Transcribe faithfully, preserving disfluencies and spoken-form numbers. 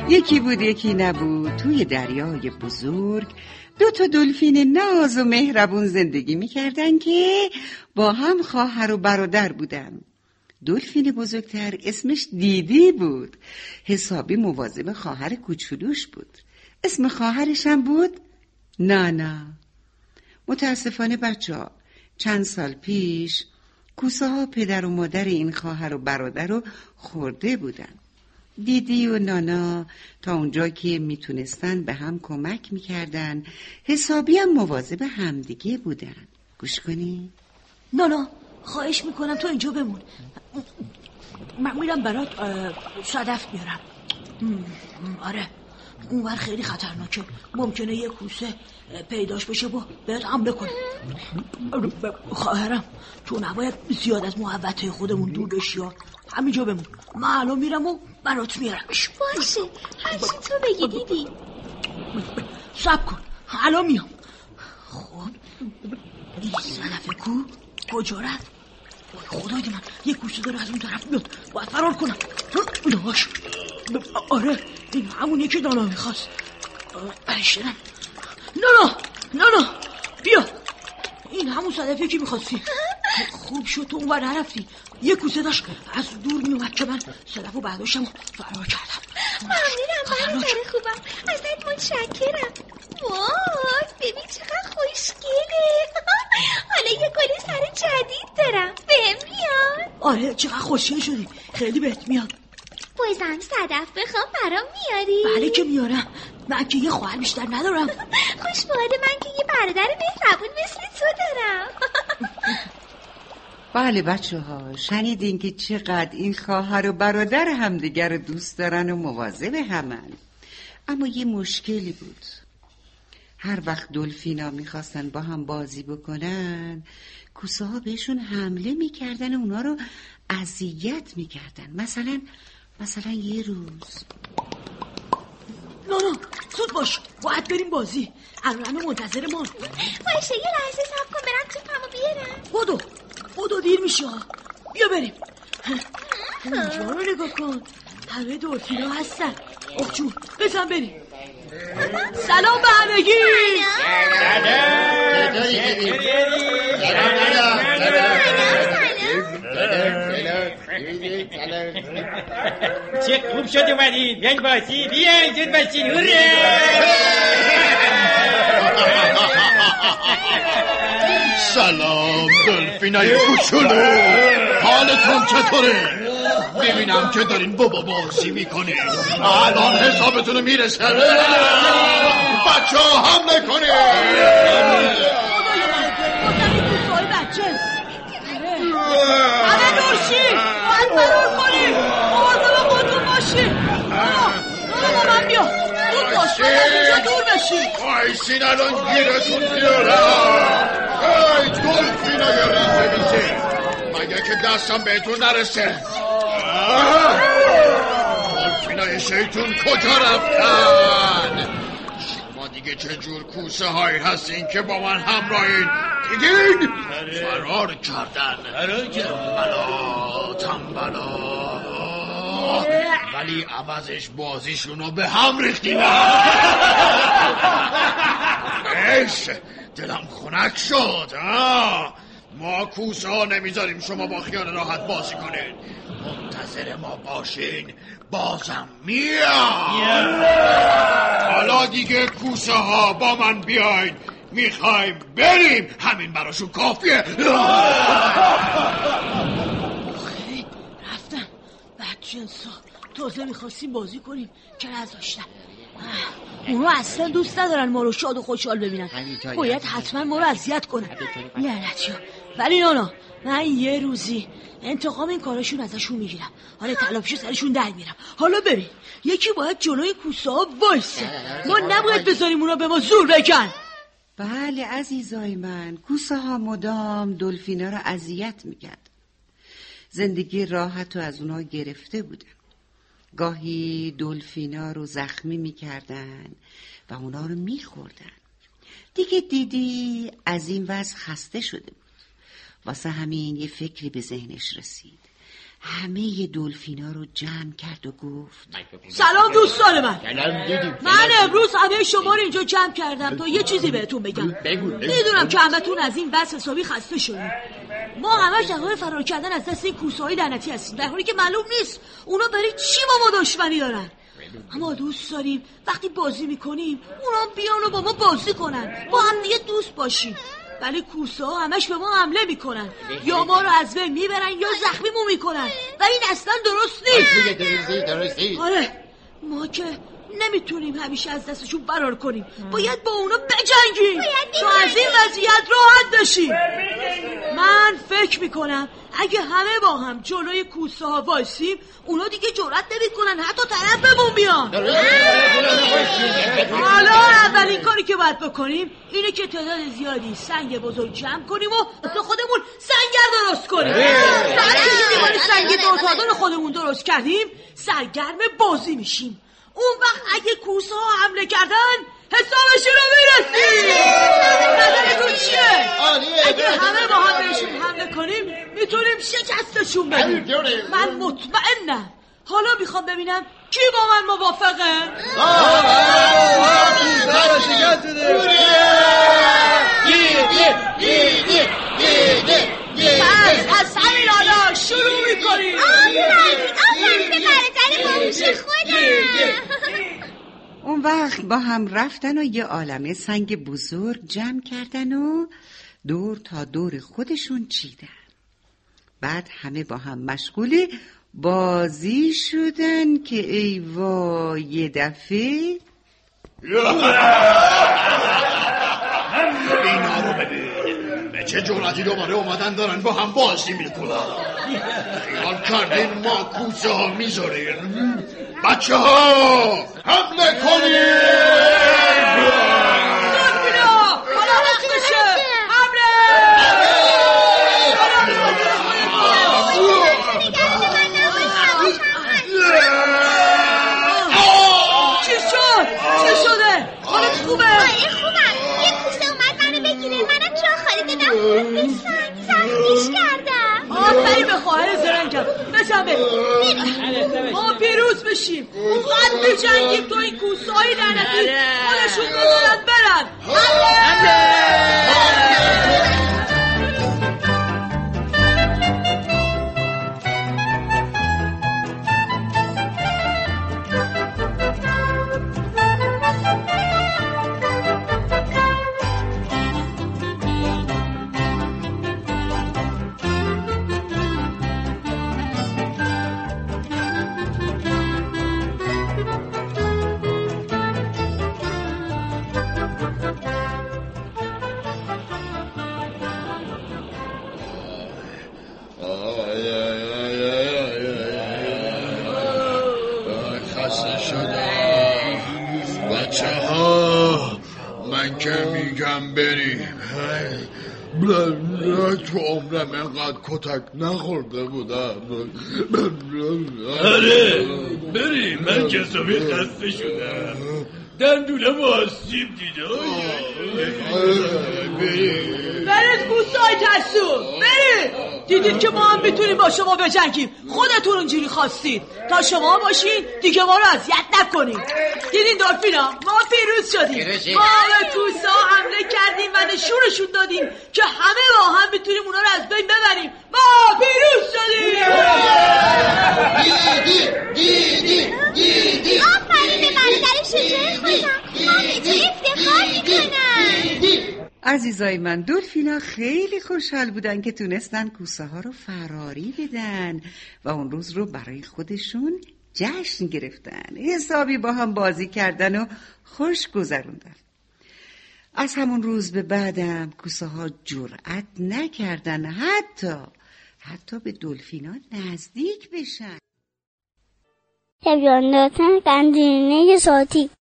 یکی بود یکی نبود، توی دریای بزرگ دو تا دلفین ناز و مهربون زندگی میکردن که با هم خواهر و برادر بودن. دلفین بزرگتر اسمش دیدی بود، حسابی مواظب خواهر کوچولوش بود. اسم خواهرش هم بود نانا. متاسفانه بچه ها چند سال پیش کوسه ها پدر و مادر این خواهر و برادر رو خورده بودن. دیدی و نانا تا اونجا که میتونستن به هم کمک میکردن، حسابی هم مواظب همدیگه بودن. گوش کنی؟ نانا خواهش میکنم تو اینجا بمون، من میرم برات صدف میارم. آره اونور خیلی خطرناکه، ممکنه یه کوسه پیداش بشه و بهت حمله کنه. خواهرم تو نباید زیاد از محوطه خودمون دور بشی، همینجا بمون، من الان میرم و برات میارمش. باشه هرچی تو بگی دیدی. صبر کن الان میام. خب این صدف کو کجا رفت؟ خدای من یه کوسه داره از اون طرف میاد، باید فرار کنم. ناش آره این همونیه که نانا میخواست. برشترم. نانا نانا بیا، این همون صدفیه که میخواستی. خوب شد تو اون بر نرفتی، یه کوسه داشت از دور میومد که من صدفو برداشتم و فرار کردم. ممنونم برادر خوبم، ازت متشکرم. وای ببین چقدر خوشگله. حالا یه گل سر جدید دارم، بهم میاد؟ آره چقدر خوشگل شدی، خیلی بهت میاد. بازم صدف بخوام برام میاری؟ بله که میارم، من که یه خواهر بیشتر ندارم. خوش باده من که یه برادر مهربون مثل تو دارم. بله بچه ها، شنیدین که چقدر این خواهر و برادر همدیگر رو دوست دارن و مواظب همن. اما یه مشکلی بود، هر وقت دلفینا میخواستن با هم بازی بکنن، کوسه ها بهشون حمله میکردن و اونا رو اذیت میکردن. مثلا مثلا یه روز نه نه زود باش، باید بریم بازی، الان منتظر ما. باشه یه لحظه صبر کن برم توپمو بیارم. بدو بدو دیر میشه، بیا بریم. اینجا رو نگاه کن، همه دلفینا هستن. آخ جون بزن بریم. سلام به همگی. چه خوب شد اومدید، بیاین بازی، بیاین زود باشین. هوره سلام دلفینای کوچولو، حالتون چطوره؟ ببینم که دارین بابا بازی میکنین، الان حسابتونو میرسه. بچه ها حمله کنین. همه دورشی باید فرار کنیم، آزم خودتون باشی. نانا با من بیا، زود باش باید از اینجا دور بشی. بایسین الان گیرتون بیارم. ای دلفینای ریزه بیزه، مگه که دستم بهتون نرسه. دلفینای شیطون کجا رفتن؟ شما دیگه چه جور کوسه هایی هستین که با من همراهین؟ دیدین؟ فرار کردن. تنبلا تنبلا، ولی عوضش بازیشونو به هم ریختیم. ایش دلم خنک شد. ما کوسه ها نمیذاریم شما با خیال راحت بازی کنین، منتظر ما باشین، بازم میام. حالا دیگه کوسه ها با من بیاین، میخوایم بریم، همین براشون کافیه. خیلی رفتن بدجنسا، تازه میخواستیم بازی کنیم که نذاشتن. اونا اصلا دوست ندارن ما رو شاد و خوشحال ببینن، باید حتما ما رو اذیت کنن. لعنتی ها. ولی نانا من یه روزی انتقام این کاراشون ازشون میگیرم، حالا تلافیشو سرشون در میرم. حالا بریم، یکی باید جلوی کوسه ها وایسه، ما نباید بذاریم اونا به ما زور بگن. بله عزیزای من، کوسه ها مدام دلفینا رو اذیت میکرد، زندگی راحت رو از اونها گرفته بودن. گاهی دلفینا رو زخمی میکردن و اونا رو میخوردن. دیگه دیدی از این وضع خسته شده بود، واسه همین یه فکری به ذهنش رسید. همه دلفینا رو جمع کرد و گفت سلام دوستان من. من امروز همه شما رو اینجا جمع کردم تا یه چیزی بهتون بگم. میدونم که همتون از این بس حسابی خسته شدید. ما همش در حال فرار کردن از دست این کوسه‌های لعنتی هستیم، در حالی که معلوم نیست اونا برای چی با ما دشمنی دارن. اما دوست داریم وقتی بازی میکنیم اونا بیان و با ما بازی کنن، با هم دیگه دوست باشیم. ولی کوسه ها همش به ما حمله میکنن، یا ما رو از بین میبرن یا زخمیمون میکنن و این اصلا درست نیست. درستی درستی آره، ما که نمیتونیم همیشه از دستشون فرار کنیم، باید با اونا بجنگیم تا از این وضعیت راحت بشیم. من فکر میکنم اگه همه با هم جلوی کوسه ها وایسیم اونا دیگه جرأت نمیکنن حتی طرفمون بیان. حالا اولین کاری که باید بکنیم اینه که تعداد زیادی سنگ بزرگ جمع کنیم و واسه خودمون سنگر درست کنیم. بعد که دیوار سنگی دوتادار خودمون درست کردیم سرگرم بازی میشیم. اون وقت اگه کوسه ها حمله کردن حسابشون رو میرسیم. نظرتون چیه؟ اگه همه با هم بهشون حمله کنیم میتونیم شکستشون بدیم. من مطمئنم. حالا میخوام ببینم کی با من موافقه؟ پس از همین حالا شروع میکنیم. آفرین آفرین به برادر باهوش خودم. اون وقت با هم رفتن و یه عالمه سنگ بزرگ جمع کردن و دور تا دور خودشون چیدن. بعد همه با هم مشغول بازی شدن که ای وای یه دفعه اینا رو ببین، به چه جرأتی دوباره اومدن دارن با هم بازی میکنن. خیال کردین ما کوسه ها میذارین؟ بچه ها حمله کنین! ما پیروز بشیم، اونقدر بجنگیم تا این کوسه های لعنتی خودشون بذارن برن. من که میگم بریم. تو عمرم اینقدر کتک نخورده بودم. آره بریم، من که حسابی خسته شدم، دندونم آسیب دیده. برید کوسای ترسو، برید. دیدید که ما هم میتونیم با شما بجنگیم، خودتون اونجوری خواستید. تا شما باشین دیگه ما رو اذیت نکنید. دیدین دلفینا، ما پیروز شدیم. ما به کوسا حمله کردیم و نشونشون دادیم که همه با هم میتونیم اونا رو از بین ببریم. ما پیروز شدیم. دیدی دیدی دیدی آفرین به برادر شجاع خودم. من میتونم افتخار میکنم. عزیزای من، دلفینا خیلی خوشحال بودن که تونستن کوسه ها رو فراری بدن و اون روز رو برای خودشون جشن گرفتن. حسابی با هم بازی کردن و خوش گذروندن. از همون روز به بعدم کوسه ها جرأت نکردن حتی حتی به دلفینا نزدیک بشن. تبیان دادن قندیلینه صوتی.